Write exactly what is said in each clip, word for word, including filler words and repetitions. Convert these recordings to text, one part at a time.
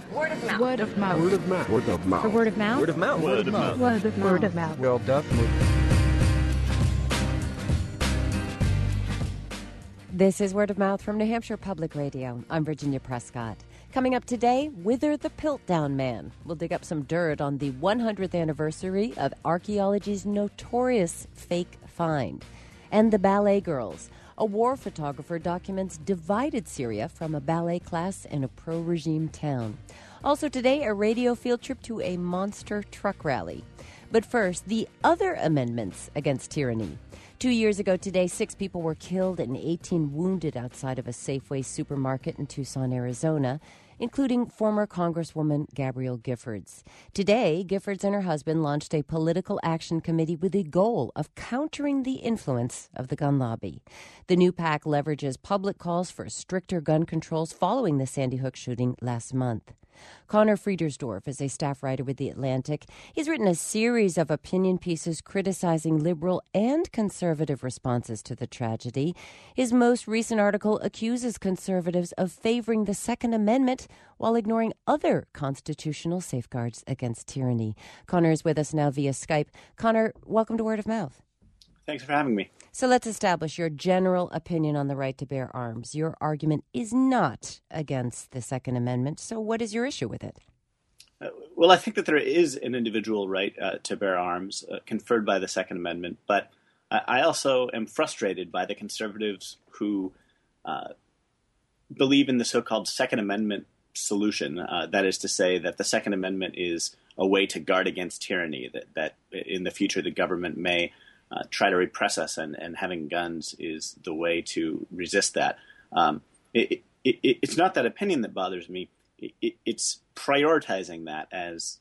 Word of mouth. Word of mouth. Word of mouth. Word of mouth. The word of mouth. Word of mouth. Word of mouth. Word of mouth. Word of mouth. Well, definitely. This is Word of Mouth from New Hampshire Public Radio. I'm Virginia Prescott. Coming up today, Wither the Piltdown Man. We'll dig up some dirt on the one hundredth anniversary of archaeology's notorious fake find. And the Ballet Girls. A war photographer documents divided Syria from a ballet class in a pro-regime town. Also today, a radio field trip to a monster truck rally. But first, the other amendments against tyranny. Two years ago today, six people were killed and eighteen wounded outside of a Safeway supermarket in Tucson, Arizona, including former Congresswoman Gabrielle Giffords. Today, Giffords and her husband launched a political action committee with the goal of countering the influence of the gun lobby. The new PAC leverages public calls for stricter gun controls following the Sandy Hook shooting last month. Connor Friedersdorf is a staff writer with The Atlantic. He's written a series of opinion pieces criticizing liberal and conservative responses to the tragedy. His most recent article accuses conservatives of favoring the Second Amendment while ignoring other constitutional safeguards against tyranny. Connor is with us now via Skype. Connor, welcome to Word of Mouth. Thanks for having me. So let's establish your general opinion on the right to bear arms. Your argument is not against the Second Amendment. So what is your issue with it? Uh, well, I think that there is an individual right uh, to bear arms uh, conferred by the Second Amendment, but I, I also am frustrated by the conservatives who uh, believe in the so-called Second Amendment solution. Uh, that is to say that the Second Amendment is a way to guard against tyranny, that, that in the future the government may Uh, try to repress us, and, and having guns is the way to resist that. Um, it, it, it, it's not that opinion that bothers me. It, it, it's prioritizing that as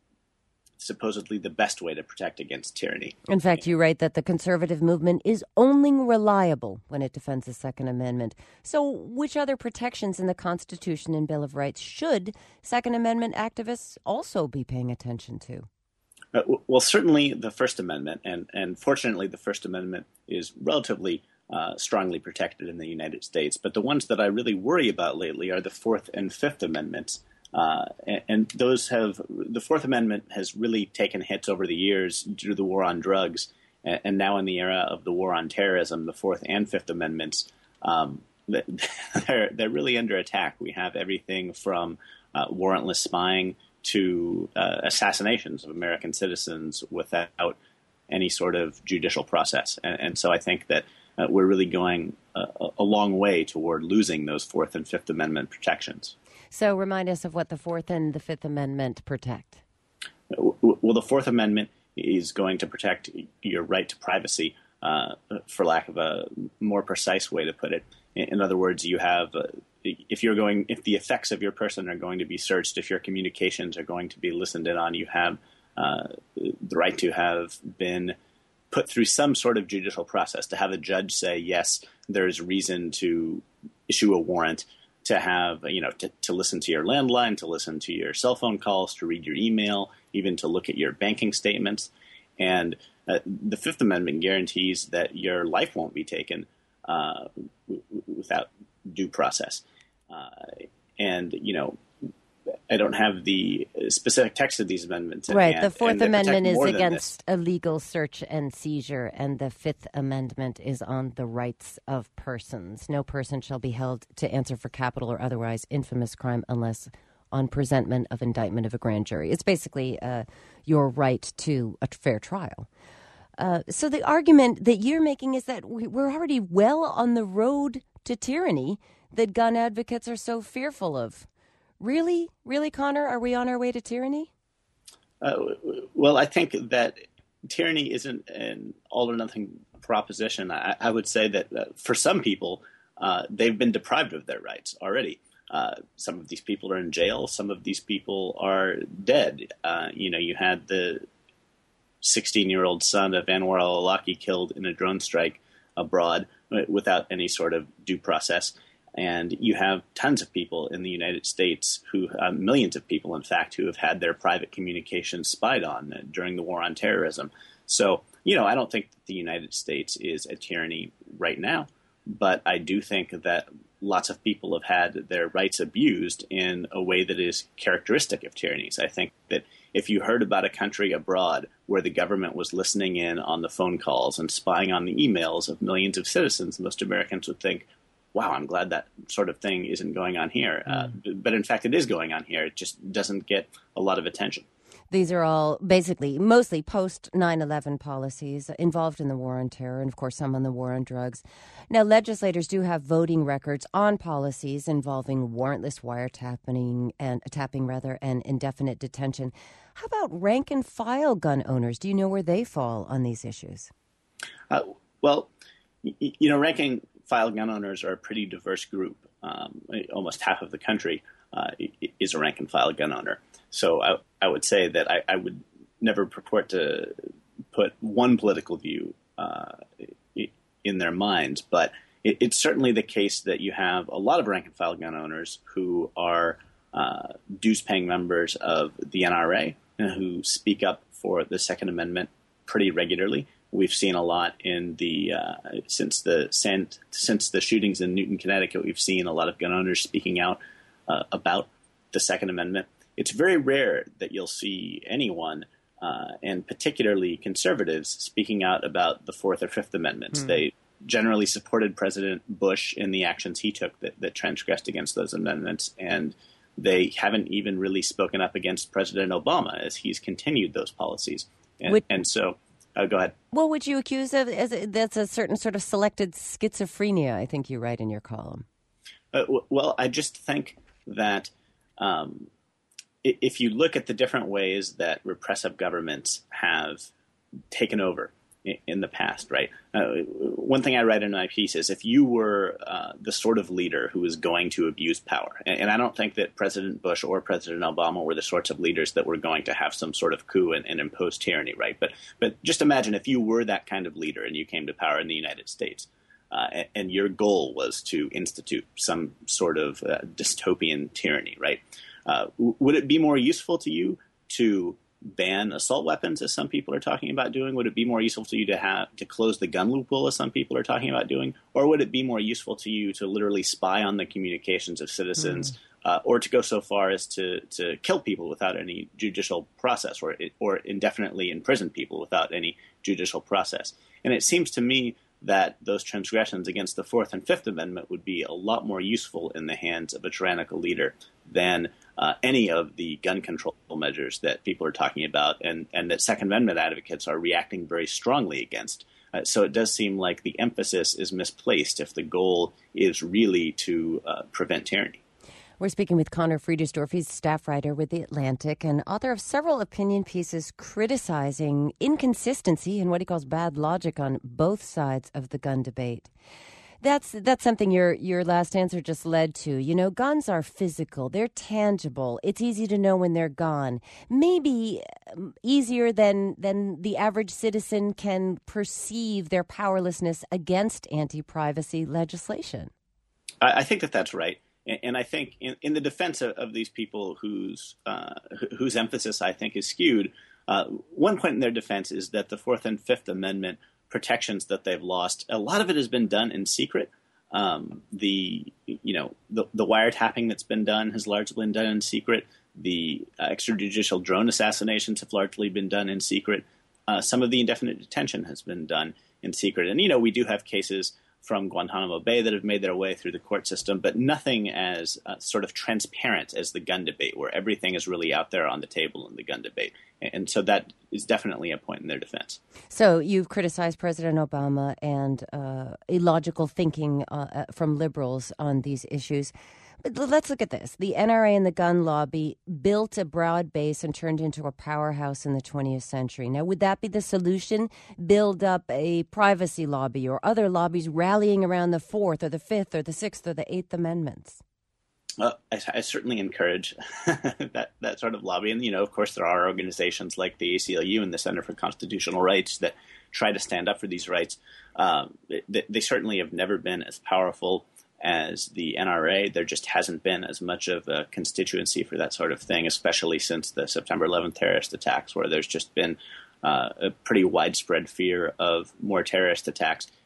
supposedly the best way to protect against tyranny. In fact, you write that the conservative movement is only reliable when it defends the Second Amendment. So which other protections in the Constitution and Bill of Rights should Second Amendment activists also be paying attention to? Uh, well, certainly the First Amendment, and, and fortunately the First Amendment is relatively uh, strongly protected in the United States. But the ones that I really worry about lately are the Fourth and Fifth Amendments. Uh, and, and those have, the Fourth Amendment has really taken hits over the years due to the war on drugs. And, and now in the era of the war on terrorism, the Fourth and Fifth Amendments, um, they're, they're really under attack. We have everything from uh, warrantless spying to uh, assassinations of American citizens without any sort of judicial process. And, and so I think that uh, we're really going a, a long way toward losing those Fourth and Fifth Amendment protections. So remind us of what the Fourth and the Fifth Amendment protect. Well, the Fourth Amendment is going to protect your right to privacy, uh, for lack of a more precise way to put it. In other words, you have... Uh, If you're going, if the effects of your person are going to be searched, if your communications are going to be listened in on, you have uh, the right to have been put through some sort of judicial process, to have a judge say, yes, there's reason to issue a warrant, to have, you know, to, to listen to your landline, to listen to your cell phone calls, to read your email, even to look at your banking statements. And uh, the Fifth Amendment guarantees that your life won't be taken uh, w- without due process. Uh, and, you know, I don't have the specific text of these amendments at Right. hand, The Fourth Amendment is against this. illegal search and seizure, and the Fifth Amendment is on the rights of persons. No person shall be held to answer for capital or otherwise infamous crime unless on presentment of indictment of a grand jury. It's basically uh, your right to a fair trial. Uh, so the argument that you're making is that we're already well on the road to tyranny that gun advocates are so fearful of. Really? Really, Connor? Are we on our way to tyranny? Uh, well, I think that tyranny isn't an all-or-nothing proposition. I, I would say that uh, for some people, uh, they've been deprived of their rights already. Uh, some of these people are in jail. Some of these people are dead. Uh, you know, you had the sixteen-year-old son of Anwar al-Awlaki killed in a drone strike abroad without any sort of due process. And you have tons of people in the United States who, uh, millions of people, in fact, who have had their private communications spied on uh, during the war on terrorism. So, you know, I don't think that the United States is a tyranny right now, but I do think that lots of people have had their rights abused in a way that is characteristic of tyrannies. I think that if you heard about a country abroad where the government was listening in on the phone calls and spying on the emails of millions of citizens, most Americans would think, wow, I'm glad that sort of thing isn't going on here. Mm. Uh, but in fact, it is going on here. It just doesn't get a lot of attention. These are all basically mostly post nine eleven policies involved in the war on terror and, of course, some on the war on drugs. Now, legislators do have voting records on policies involving warrantless wiretapping and tapping rather and indefinite detention. How about rank and file gun owners? Do you know where they fall on these issues? Uh, well, y- you know, rank and file gun owners are a pretty diverse group. Um, almost half of the country uh, is a rank and file gun owner. So I, I would say that I, I would never purport to put one political view uh, in their minds, but it, it's certainly the case that you have a lot of rank and file gun owners who are uh, dues-paying members of the N R A and who speak up for the Second Amendment pretty regularly. We've seen a lot in the uh, since the since the shootings in Newton, Connecticut. We've seen a lot of gun owners speaking out uh, about the Second Amendment. It's very rare that you'll see anyone, uh, and particularly conservatives, speaking out about the Fourth or Fifth Amendments. Hmm. They generally supported President Bush in the actions he took that, that transgressed against those amendments, and they haven't even really spoken up against President Obama as he's continued those policies. And, Would, and so, uh, go ahead. What would you accuse of? As a, that's a certain sort of selected schizophrenia, I think you write in your column. Uh, w- well, I just think that um, if you look at the different ways that repressive governments have taken over in the past, right? Uh, one thing I write in my piece is if you were uh, the sort of leader who is going to abuse power, and, and I don't think that President Bush or President Obama were the sorts of leaders that were going to have some sort of coup and, and impose tyranny, right? But but just imagine if you were that kind of leader and you came to power in the United States, uh, and, and your goal was to institute some sort of uh, dystopian tyranny, right? Uh, would it be more useful to you to ban assault weapons, as some people are talking about doing? Would it be more useful to you to have to close the gun loophole, as some people are talking about doing? Or would it be more useful to you to literally spy on the communications of citizens, mm. uh, or to go so far as to, to kill people without any judicial process, or or indefinitely imprison people without any judicial process? And it seems to me that those transgressions against the Fourth and Fifth Amendment would be a lot more useful in the hands of a tyrannical leader than uh, any of the gun control measures that people are talking about, and, and that Second Amendment advocates are reacting very strongly against. Uh, so it does seem like the emphasis is misplaced if the goal is really to uh, prevent tyranny. We're speaking with Conor Friedersdorf. He's staff writer with The Atlantic and author of several opinion pieces criticizing inconsistency and what he calls bad logic on both sides of the gun debate. That's that's something your your last answer just led to. You know, guns are physical. They're tangible. It's easy to know when they're gone. Maybe easier than, than the average citizen can perceive their powerlessness against anti-privacy legislation. I, I think that that's right. And I think in, in the defense of, of these people whose uh, whose emphasis I think is skewed, uh, one point in their defense is that the Fourth and Fifth Amendment protections that they've lost, a lot of it has been done in secret. Um, the you know the, the wiretapping that's been done has largely been done in secret. The uh, extrajudicial drone assassinations have largely been done in secret. Uh, some of the indefinite detention has been done in secret. And you know we do have cases from Guantanamo Bay that have made their way through the court system, but nothing as uh, sort of transparent as the gun debate, where everything is really out there on the table in the gun debate. And so that is definitely a point in their defense. So you've criticized President Obama and uh, illogical thinking uh, from liberals on these issues. But let's look at this. The N R A and the gun lobby built a broad base and turned into a powerhouse in the twentieth century. Now, would that be the solution? Build up a privacy lobby or other lobbies rallying around the Fourth or the Fifth or the Sixth or the Eighth Amendments? Uh, I, I certainly encourage that, that sort of lobby. And, you know, of course, there are organizations like the A C L U and the Center for Constitutional Rights that try to stand up for these rights. Um, they, they certainly have never been as powerful as the N R A. There just hasn't been as much of a constituency for that sort of thing, especially since the September eleventh terrorist attacks, where there's just been uh, a pretty widespread fear of more terrorist attacks.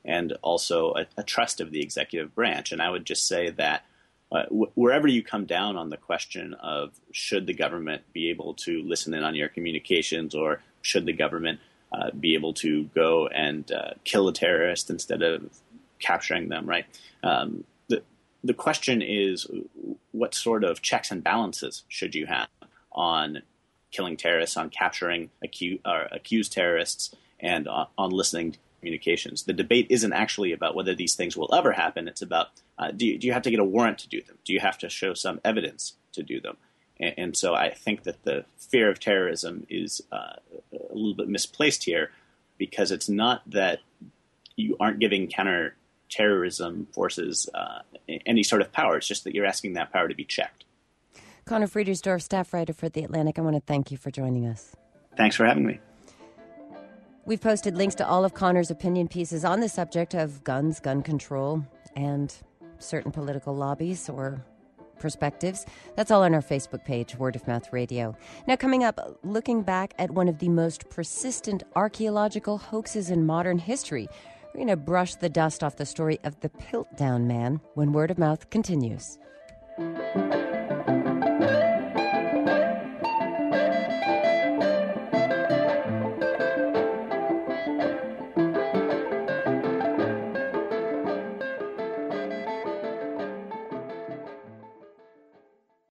and also a, a trust of the executive branch. And I would just say that uh, w- wherever you come down on the question of should the government be able to listen in on your communications, or should the government uh, be able to go and uh, kill a terrorist instead of capturing them, right? Um, the the question is, what sort of checks and balances should you have on killing terrorists, on capturing acu- or accused terrorists, and on, on listening to communications? The debate isn't actually about whether these things will ever happen. It's about uh, do, you, do you have to get a warrant to do them? Do you have to show some evidence to do them? And, and so I think that the fear of terrorism is uh, a little bit misplaced here, because it's not that you aren't giving counterterrorism forces uh, any sort of power. It's just that you're asking that power to be checked. Conor Friedersdorf, staff writer for The Atlantic, I want to thank you for joining us. Thanks for having me. We've posted links to all of Conor's opinion pieces on the subject of guns, gun control, and certain political lobbies or perspectives. That's all on our Facebook page, Word of Mouth Radio. Now, coming up, looking back at one of the most persistent archaeological hoaxes in modern history. We're going to brush the dust off the story of the Piltdown Man when Word of Mouth continues.